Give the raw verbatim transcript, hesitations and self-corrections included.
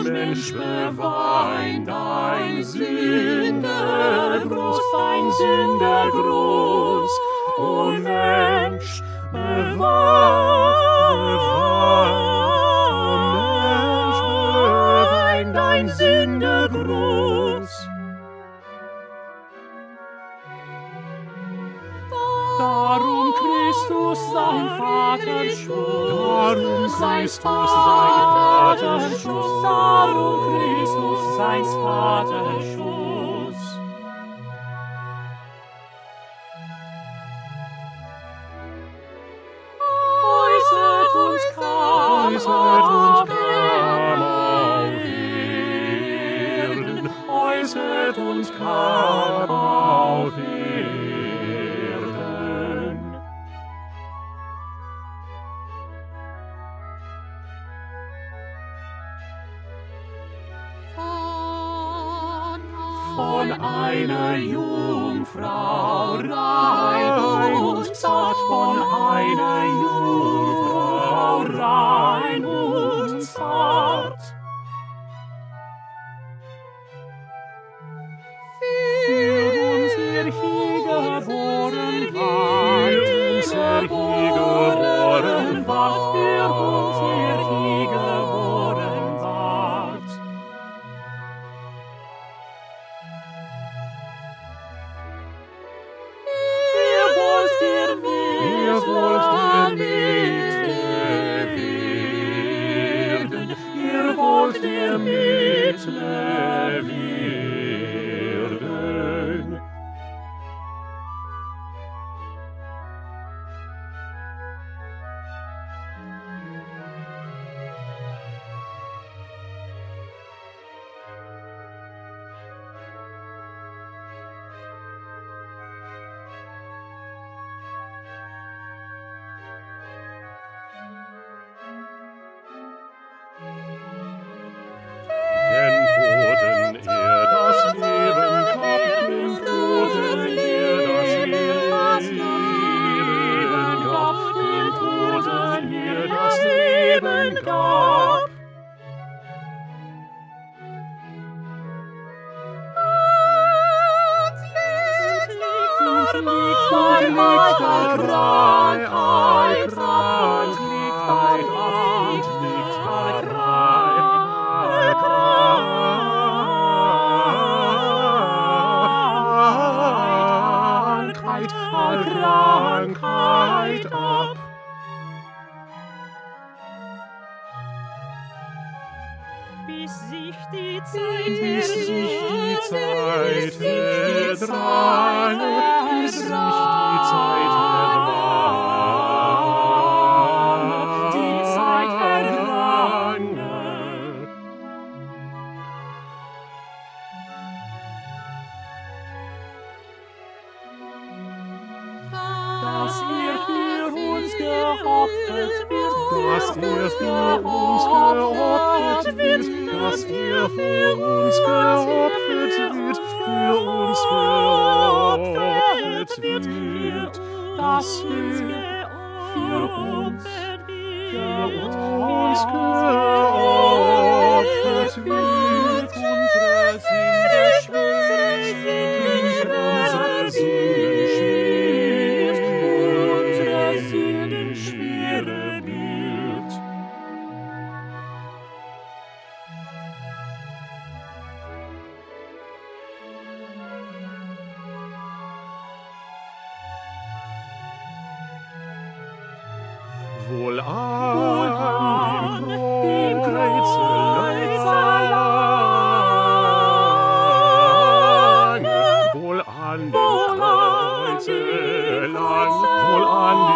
Mensch, bewein dein Sünde groß, dein Sünde groß. O Mensch, bewein dein Sünde groß. Darum Christus sein Vaterschutz, darum Christus sein Vaterschutz, darum Christus sein Vaterschutz. Äußert uns Kam, äußert uns Kam auf Erden, äußert uns Kam auf Erden. Von einer Jungfrau rein und zart, von einer Jungfrau rein und zart. Für uns er hier geboren ward, uns er hier geboren ward, für uns er hier geboren ward. Ihr wollt ihr Mittler werden, ihr wollt ihr Mittler werden. Den Toten er das Leben gab, den Toten er das Leben gab, den Toten er das Leben gab. Und liegt ein Krankheit, krank liegt ein Land, liegt ein Krankheit, Krankheit ab. Bis sich die Zeit bis sich die Zeit erdrang, bis sich die Zeit erdrang, die Zeit erdrang. Dass ihr für uns geopfert wird, dass ihr für uns geopfert wird, dass ihr für uns geopfert wird, für uns geopfert wird, dass ihr für uns, für uns geopfert wird, unsere Sünde schwer, unsere Sünde schwer, unsere Sünden schwere Bild. Wohl an dem Kreuze lang, wohl an dem Kreuze lang, wohl an